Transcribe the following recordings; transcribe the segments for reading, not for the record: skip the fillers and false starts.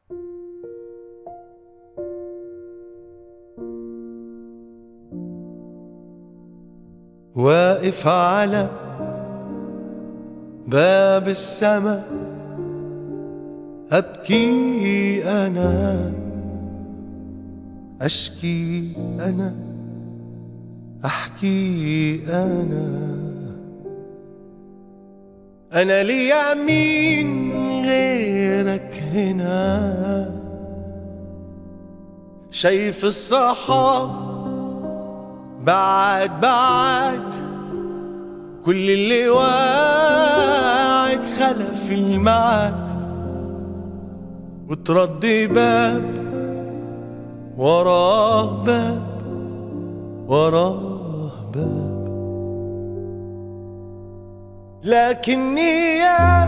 واقف على باب السما أبكي أنا، أشكي أنا، أحكي أنا ليا مين غيرك هنا؟ شايف الصحاب بعد بعد، كل اللي واعد خلف الميعاد، وتردي باب وراه باب وراه باب. لكني يا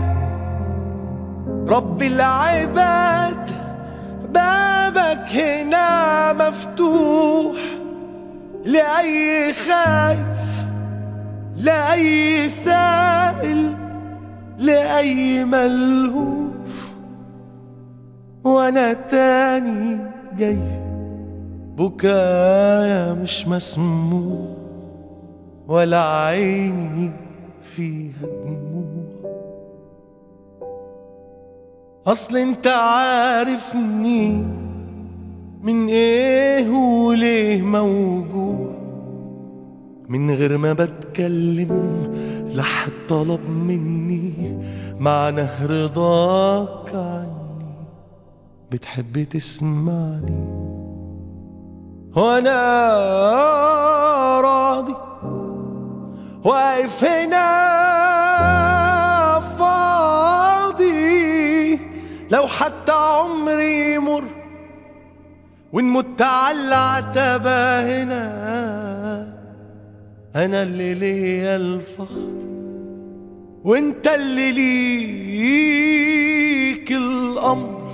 رب العباد بابك هنا مفتوح لأي خايف، لأي سائل، لأي ملهوف. وأنا تاني جاي بكايا مش مسموع، ولا عيني فيها دموع. أصل انت عارفني من ايه وليه موجوع، من غير ما بتكلم لحد طلب مني معنى رضاك عني، بتحب تسمعني وانا راضي واقف هنا فاضي. لو حتى عمري يمر وإن مت على العتبة هنا، أنا اللي ليا الفخر وإنت اللي ليك الأمر.